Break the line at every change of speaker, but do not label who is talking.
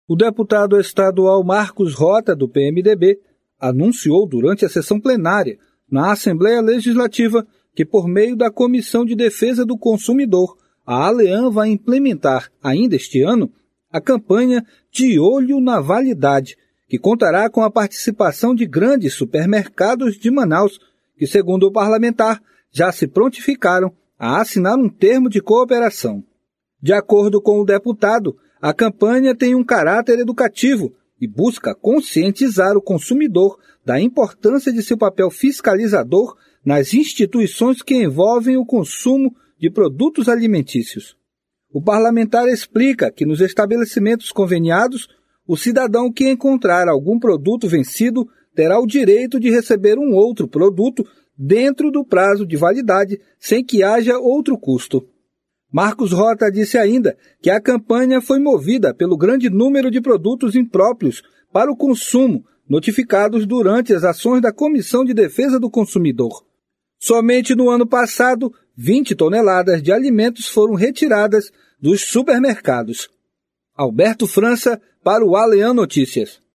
O deputado estadual Marcos Rota, do PMDB, anunciou durante a sessão plenária na Assembleia Legislativa que, por meio da Comissão de Defesa do Consumidor, a ALEAN vai implementar, ainda este ano, a campanha De Olho na Validade, que contará com a participação de grandes supermercados de Manaus, que, segundo o parlamentar, já se prontificaram a assinar um termo de cooperação. De acordo com o deputado, a campanha tem um caráter educativo e busca conscientizar o consumidor da importância de seu papel fiscalizador nas instituições que envolvem o consumo de produtos alimentícios. O parlamentar explica que nos estabelecimentos conveniados, o cidadão que encontrar algum produto vencido terá o direito de receber um outro produto dentro do prazo de validade, sem que haja outro custo. Marcos Rota disse ainda que a campanha foi movida pelo grande número de produtos impróprios para o consumo, notificados durante as ações da Comissão de Defesa do Consumidor. Somente no ano passado, 20 toneladas de alimentos foram retiradas dos supermercados. Alberto França, para o ALEAN Notícias.